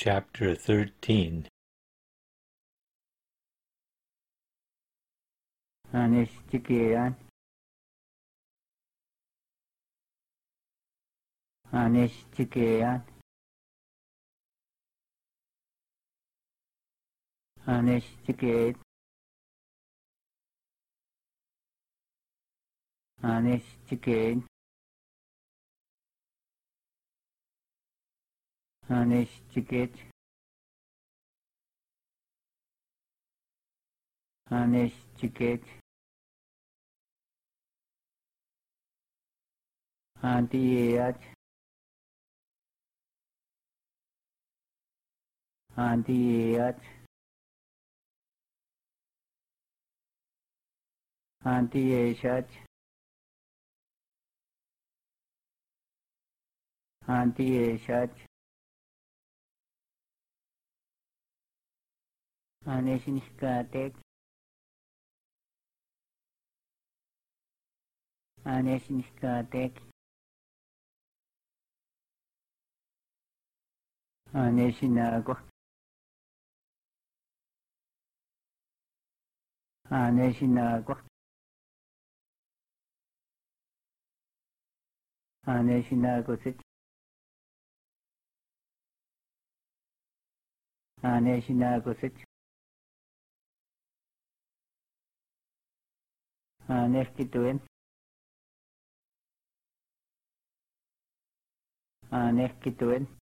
Chapter 13. Anishchikeyan, Anishchikeyan, Anishchiket, Anishchiket, Anishchiket, Anishchiket, Antiyat, Antiyat, Antiyeshat, Antiyeshat, Anishkatek, Anishkatek, Anishinago, Anishinago, Anishinagosit, Anishinagosit, Anishkituin, Anishkituin,